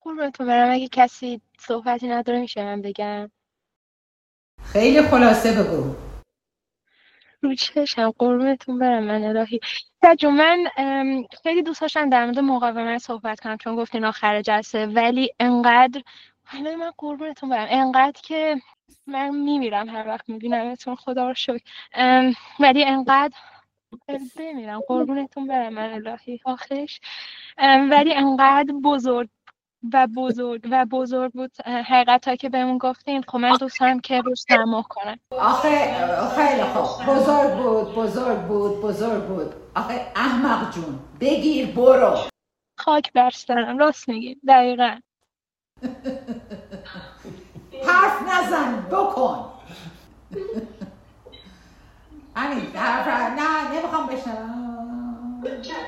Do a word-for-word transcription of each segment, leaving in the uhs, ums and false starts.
قربونتون برم، اگه کسی صحبتی نداره میشه من بگم؟ خیلی خلاصه بگو. رو چشم، قربونتون برم من الهی. سجو، من ام، خیلی دوست داشتم در مورد مقاومت صحبت کنم چون گفتین آخر جلسه، ولی انقدر حالا من قربونتون برم انقدر که من میمیرم هر وقت میبینمتون، خدا رو شکر. ام، ولی انقدر بمیرم قربونتون برم من الهی آخرش. ام، ولی انقدر بزرگ و بزرگ و بزرگ بود اه، حقیقتا که بهمون گفتین. خب من دوست دارم که روش تمام کنم. آخه خیلی خوب، بزرگ بود بزرگ بود بزرگ بود. آخه احمق جون بگیر برو. خاک بر سرم، راست میگی دقیقا. حرف نزن بکن. همین حرف نه نمیخوام بشنوم.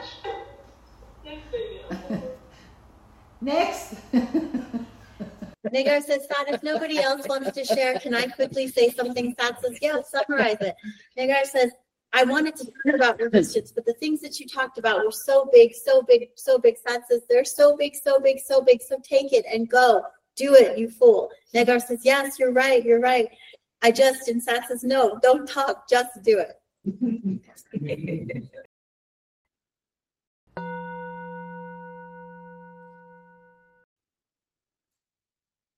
Next. Nagar says, Sat, if nobody else wants to share, can I quickly say something? Sat says, yeah, summarize it. Nagar says, I wanted to talk about resistance, but the things that you talked about were so big, so big, so big. Sat says, they're so big, so big, so big, so take it and go. Do it, you fool. Nagar says, yes, you're right, you're right. I just, and Sat says, no, don't talk, just do it.